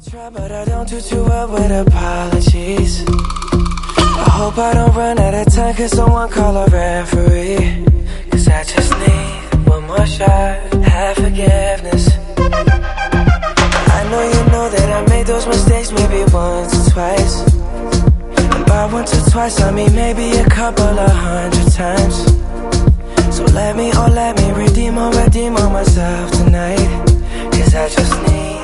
try, but I don't do too well with apologies. I hope I don't run out of time, cause someone call a referee. Cause I just need one more shot, have forgiveness. I know you know that I made those mistakes maybe once or twice. And by once or twice I mean maybe a couple of 100 times. So let me redeem or redeem on myself tonight. Cause I just need